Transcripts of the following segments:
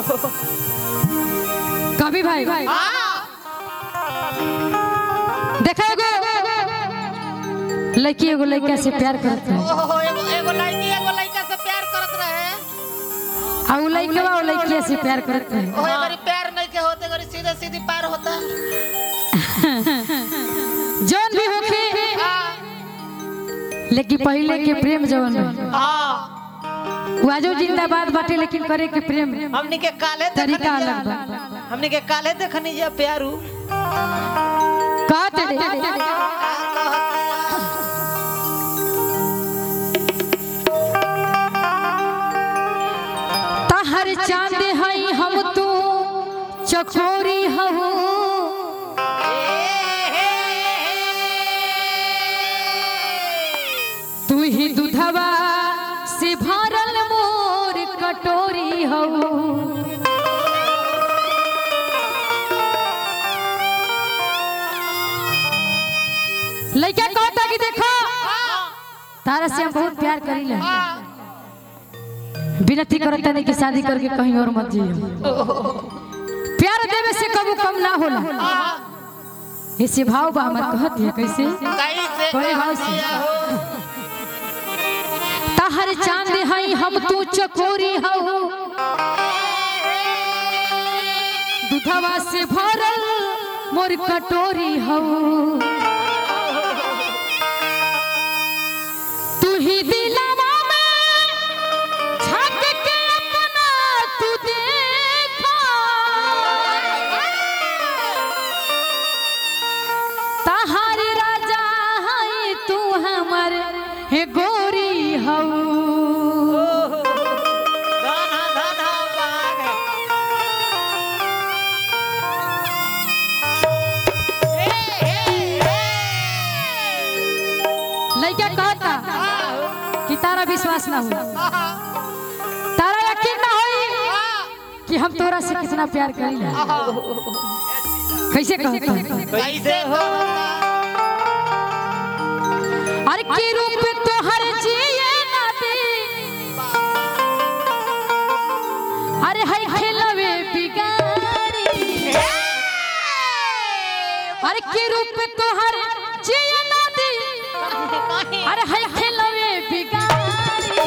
कभी भाई देखा लड़की एगो लड़का से प्यार करत रहे। एगो लड़की एगो लड़का से प्यार करत रहे। आ उ लड़का वो लड़की से प्यार करत रहे। ओए गरी प्यार नहीं के होते गरी सीधे सीधी पार होता। जौन भी होखे लेकिन पहले के प्रेम जवन हां वाजो जिंदाबाद बाटे लेकिन करे के प्रेम हमनी के काले तरीका अलग बा। हमनी के काले देखनी जा प्यारू कहत रे हर चांद हई हम तू चकोरी हूँ तू ही दूधवा से भरल मोर कटोरी हूँ। लड़का कहता कि देखो तारा से हम बहुत प्यार करीला विनती करता नहीं कि शादी करके कहीं और मत जियो। प्यार देवे से कबू कम ना होला। ऐसे भाव बा हमर कहत है कैसे कोई भाव से ताहर चांद हई हम तू चकोरी हूँ दूधवा से भरल मोर कटोरी हूँ तू ही दिलवा हे गोरी हऊ लड़का कहता कि तारा विश्वास ना हो तारा यकीन ना होई कि हम तोरा से कितना प्यार करीला। कैसे कहता कैसे हो अरे के रूप तो हर जिए ना दे अरे हाय खेलवे बिगाड़ी अरे के रूप तो हर जिए ना दे अरे हाय खेलवे बिगाड़ी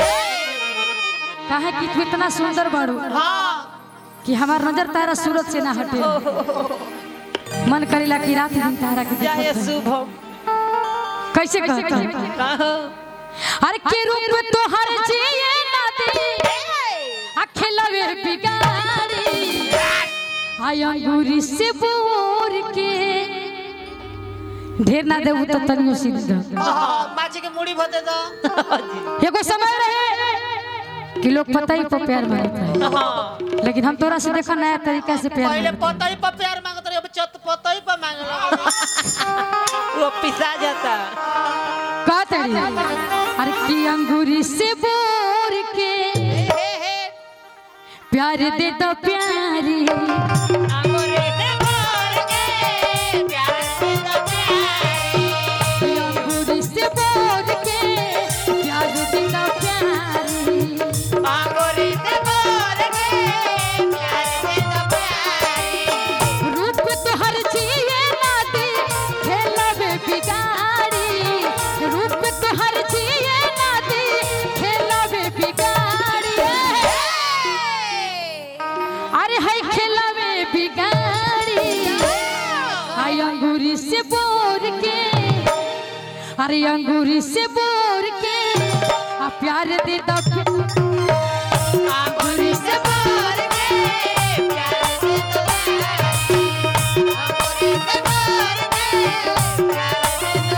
काहे कि तू इतना सुंदर बाड़ू कि हमार नजर तारा सूरत से ना हटे मन करेला कि रात दिन तारा के जय शुभम कैसे कहता अरे के रूप तो हर जिए ना दे अखिलवे बिगाड़ी आय अंगूरी से बोर के ढेर ना दे तो तनियो सीध दे माछी के मुड़ी भते दो। एगो समय रहे कि लोग पता ही पर प्यार मांगता है लेकिन हम तोरा से देखा नया तरीका से प्यार पहले पता ही पर प्यार मांगत रहे अब चत पता ही पर मांगला वो पिसा जाता कहते अरे की अंगूरी से बोर के प्यार दे दो प्यारी अंगूरी से बोर के प्यार दे दो प्यारी अंगूरी से बोर के प्यार दे दो प्यारी अंगूरी से बोर के प्यार दे दो प्यारी रूप तो हर चीज ना दे खेलवे बिगाड़ी रूप तो हर चीज ना दे खेलवे बिगाड़ी अरे है खेलवे बिगाड़ी हाय अंगूरी से बोर के अरे अंगूरी से बोर के आ प्यार दे दो अंगूरी से बोर के प्यार दे दो अंगूरी से बोर के प्यार दे दो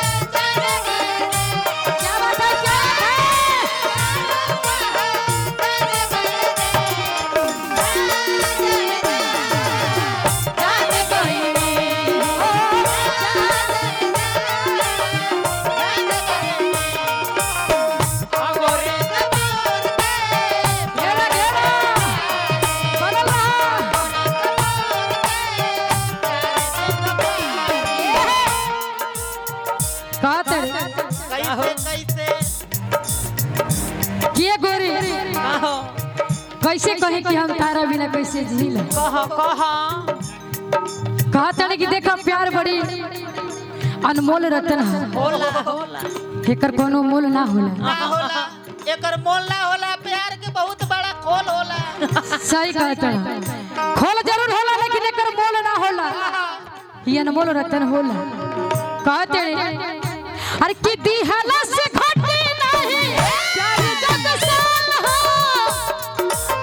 क्या बात है कहते कैसे के गोरी कहो कैसे कहे कि हम तारा बिना कैसे जी ले कहो कहो कहते कि देखा प्यार बड़ी अनमोल रतन है होला होला एकर कोनो मोल ना होला ना होला एकर मोल ना होला प्यार के बहुत बड़ा खोल होला सही कहते हैं खोल जरूर होला लेकिन एकर मोल ना होला ये अनमोल रतन होला कहते हैं अरे कि दिहला से घटे नहीं प्यार जग साल हो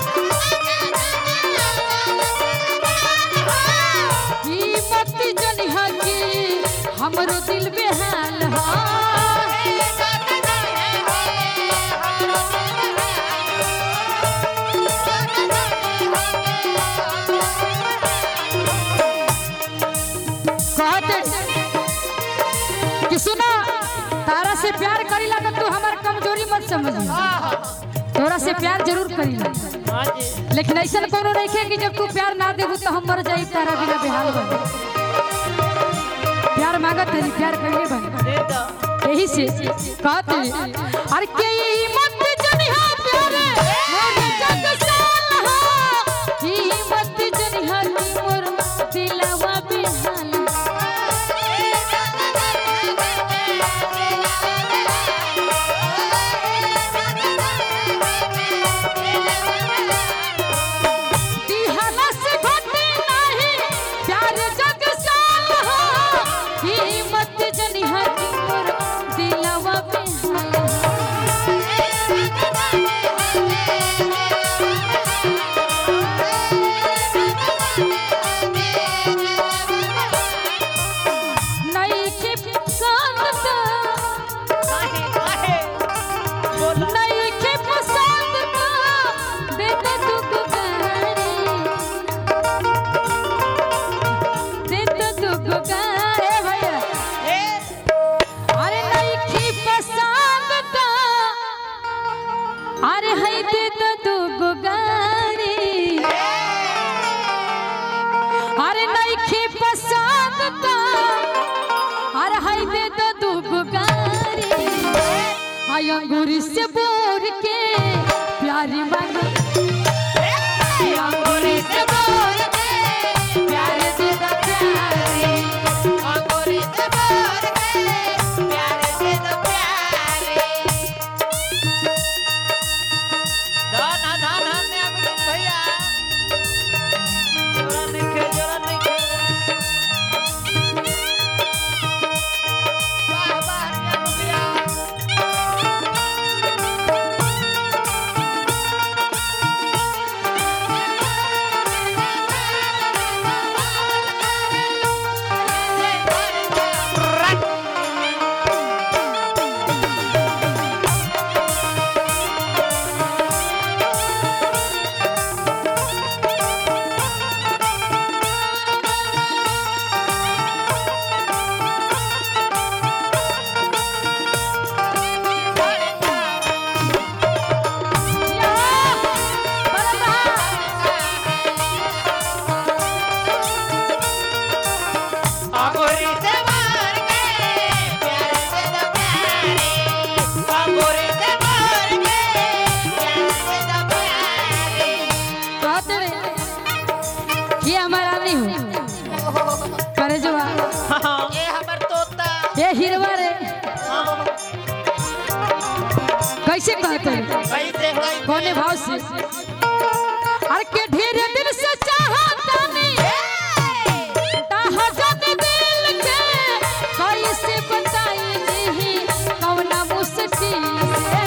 ई मत जनिहा कि हमरो दिल बेहाल हो कहते कि सुना तारा से प्यार करीला तो तू हमार कमजोरी मत समझिया तोरा से प्यार जरूर करीला हां जी लेकिन ऐसा कोनो नहीं है कि जब तू प्यार ना देबू तो हम मर जाई तारा बिना बेहाल बन प्यार मांगत है प्यार करिए बन दे दो यही से कहते अरे के मत जनिहा प्यारे मोर जग साल हो ई मत जनिहा कि मोर दिलवा बेहाल दिहला से घटे नहीं प्यार जग साल हो ई मत जनिहा कि मोर दिलवा बेहाल नहीं के पसंद काहे काहे बोला नहीं के पसंद दे दे तू गारी दे दे तू गारे भैया ए अरे नहीं की पसंद अरे है दे दे तू गारी अरे नहीं की पसंद अरे है दे दे तू गारी हाय अंगूरी से बोर के प्यारी मांग अंगूरी से बोर के प्यार दे दा प्यारी अंगूरी से बोर के प्यार से तो प्यारे ना ने अब भैया जोरा नहीं खे वाह वाह भैया अंगूरी से बोर के प्यार से तो प्यारे अंगूरी से बोर के प्यार से तो प्यारे कहते रहे कि हमारा नहीं हो करे जो ये हमर तोता ये हिरवा रे कैसे कहते हैं कैसे कोने भाव से अरे के ढेर दिल से चाहता नहीं ताहा जग दिल के कैसे बताई दी कौना मुश्किल से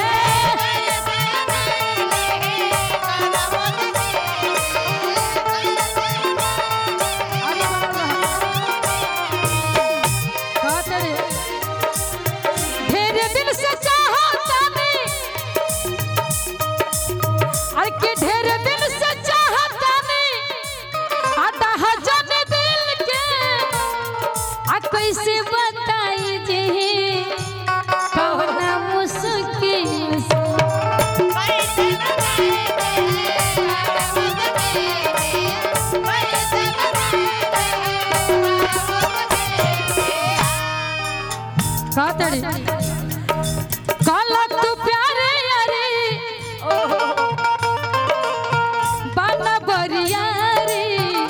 कहते रे ढेर दिल से चाहता नहीं अरे के कहते रे काला तू प्यारे यारे बाना बरिया रे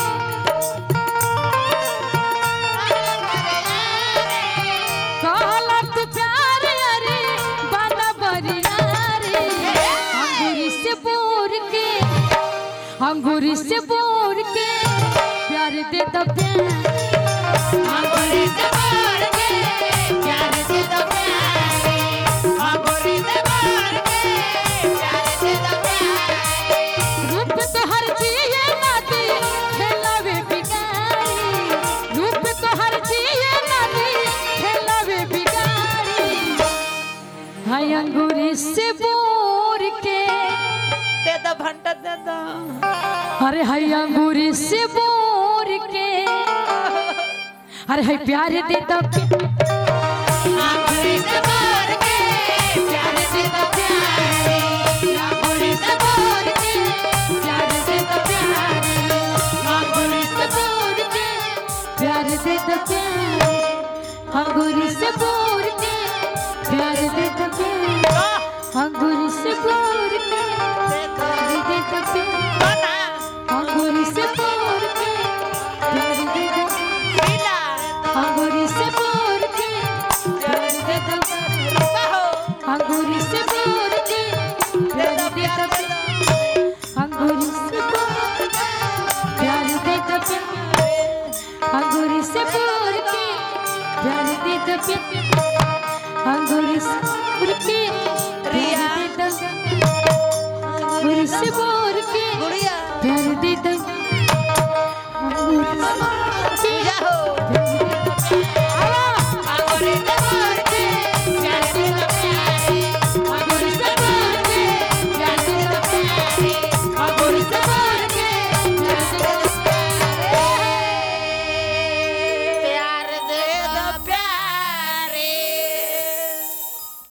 काला तू प्यारे यारे बाना बरिया रे अंगूरी से बोर के अंगूरी से बोर के प्यार दे दो प्यार अंगूरी से बोर के प्यार दे दो प्यार अंगूरी से बोर के प्यार दे दो प्यार रूप तो हर चीज नाती खेलावे बिगाड़ी रूप तो हर चीज नाती खेलावे बिगाड़ी हाय अंगूरी से बोर के दे दो भंटा दे दो अरे हाय अंगूरी से बोर के अरे हाय प्यार दे दो अंगूरी से बोर के प्यार दे दो प्यार अंगूरी से बोर के प्यार दे दो प्यार अंगूरी से बोर के प्यार दे दो प्यार अंगूरी से बोर के प्यार दे दो प्यार अंगूरी से बोर के प्यार दे दो प्यार अंगूरी से बोर के प्यार दे दो अंगूरी से बोर के प्यार दे दो अंगूरी से बोर के प्यार दे दो अंगूरी से बोर के प्यार दे दो अंगूरी से बोर के प्यार दे दो अंगूरी से बोर के प्यार दे दो अंगूरी से बोर के गुड़िया प्यार दे दो अंगूरी से बोर के जाओ प्यार दे दो